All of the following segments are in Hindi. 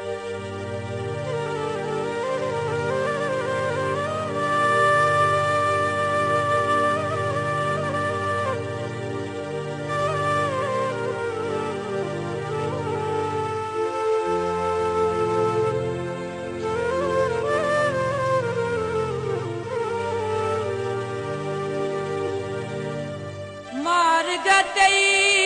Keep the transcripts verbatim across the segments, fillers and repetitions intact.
गतई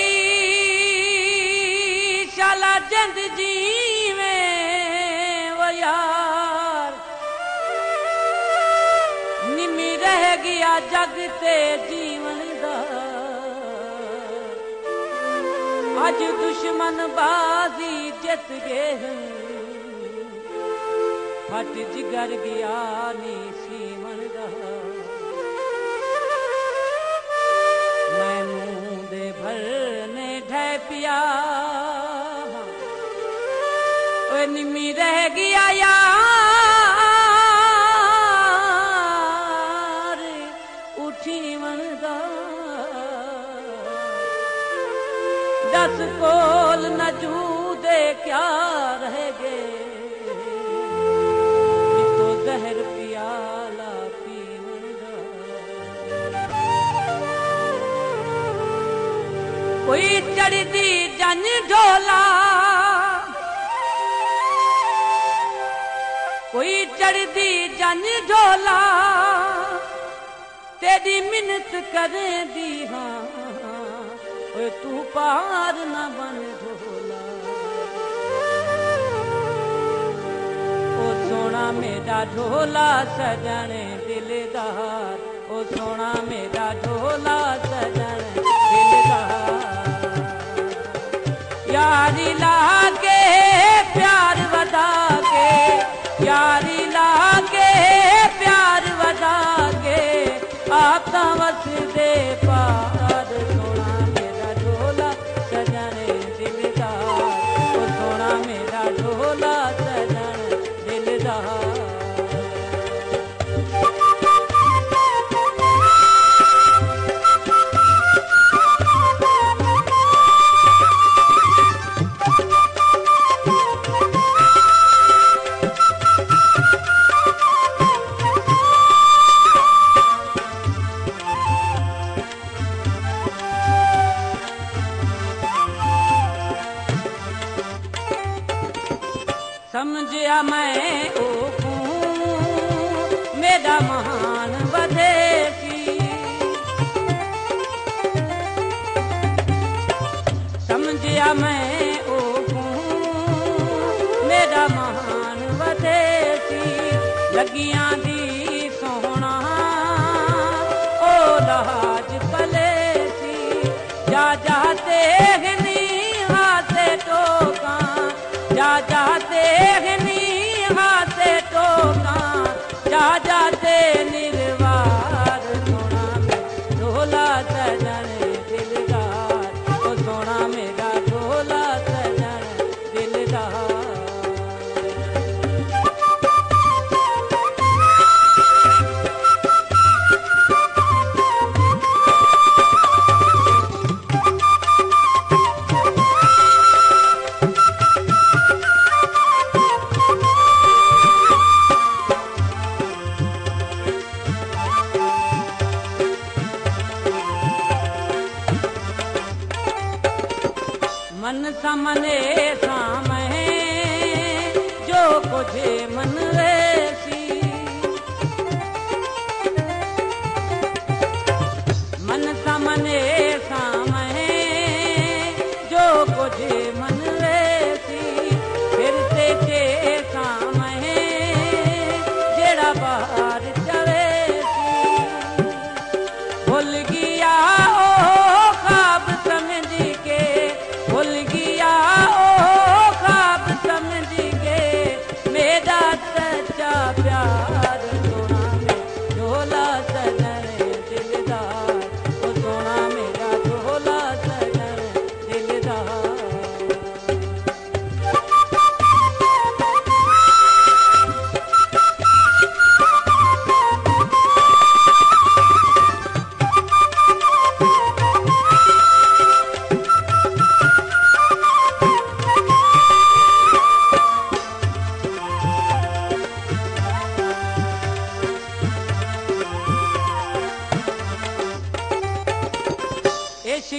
शाला जंद जीवे वो यार निमी रह गया जग ते जीवन दा अज दुश्मन बाजी जित गए फट जिगर गया नी सीवन दा भरने ढह पिया निमी रह गया यार उठी मनदा दस कोल न जूदे क्या रह गए तो जहर पियाला पी मनदा कोई चढ़ती जन ढोला कोई चढ़ती जन ढोला तेरी मिन्नत करे दी हाँ ओए तू पार न बन ढोला ओ सोना मेरा ढोला सजने दिलदार ओ सोना मेरा ढोला सजने दिलदार यारी लागे प्यार वदा के यारी लागे प्यार वदा के आप वस दे पार सोना मेरा ढोला सजने दिलदार ओ सोना मेरा ढोला सजने दिलदार समझिया मैं ओ मेरा महान वदेसी समझिया मैं ओ मेरा महान वदेसी लगियां दी सोहना ओ लहाज पलेसी जा जाते हनी हाथे टोका जा जाते हनी हाथे टोका जा जाते निर्वार सोना मेरा ढोला सजने दिलदार ओ सोना मेरा ढोला सजने दिलदार मन समने सामहे जो कुछ मन रेसी मन समने सामहे जो कुछ मन रेसी फिरते चे सामहे जेड़ा बाहर चवेसी भुल गया ओ ख्वाब समझ के भूल गया ओ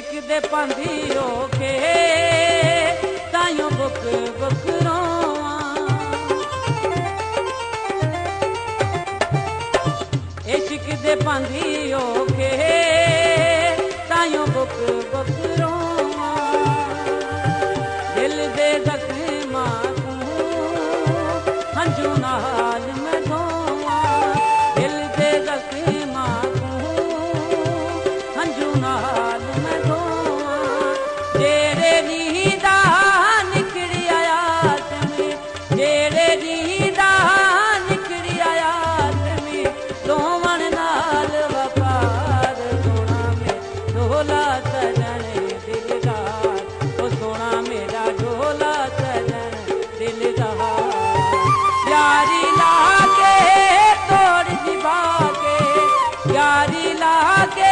इश्क दे पांदी ओके ताइयों बुक बुक रोवां इश्क दे पांदी ओके ताइयों बुक बुक रोवां दिल दे जख्मां तूं हंझू नाल मैं धोवां दिल दे जख्मां तूं हंझू नाल मैं धोवां जेड़े नींदा निकली आया में जेड़े नींदा निकली आया में धोवण नाल वफाद सोना में ढोला सजन दिलदार ओ सोना मेरा ढोला सजन दिलदार यारी लाके तोड़ निभा के यारी लाके